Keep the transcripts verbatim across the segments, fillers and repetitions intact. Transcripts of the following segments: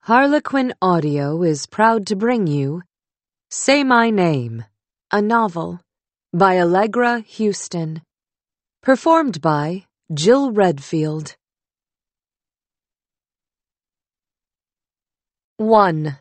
Harlequin Audio is proud to bring you Say My Name, a novel by Allegra Houston, performed by Jill Redfield. one.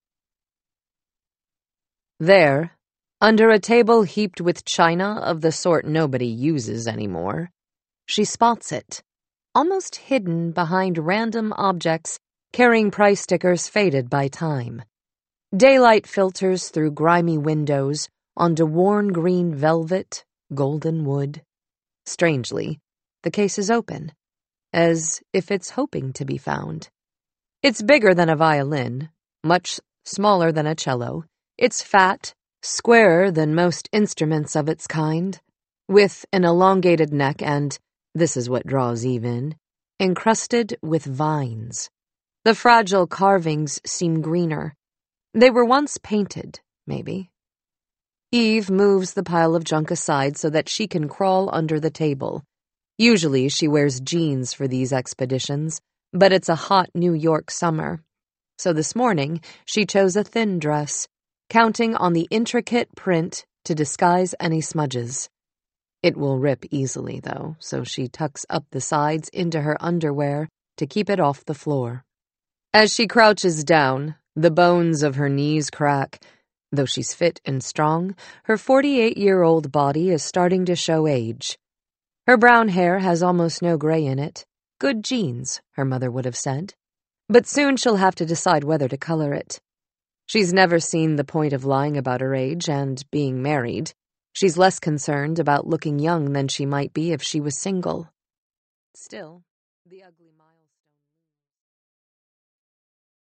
There, under a table heaped with china of the sort nobody uses anymore, she spots it, almost hidden behind random objects carrying price stickers faded by time. Daylight filters through grimy windows onto worn green velvet, golden wood. Strangely, the case is open, as if it's hoping to be found. It's bigger than a violin, much smaller than a cello. It's fat, squarer than most instruments of its kind, with an elongated neck and, this is what draws Eve in, encrusted with vines. The fragile carvings seem greener. They were once painted, maybe. Eve moves the pile of junk aside so that she can crawl under the table. Usually she wears jeans for these expeditions, but it's a hot New York summer. So this morning she chose a thin dress, counting on the intricate print to disguise any smudges. It will rip easily, though, so she tucks up the sides into her underwear to keep it off the floor. As she crouches down, the bones of her knees crack. Though she's fit and strong, her forty-eight-year-old body is starting to show age. Her brown hair has almost no gray in it. Good genes, her mother would have said. But soon she'll have to decide whether to color it. She's never seen the point of lying about her age and being married. She's less concerned about looking young than she might be if she was single. Still, the ugly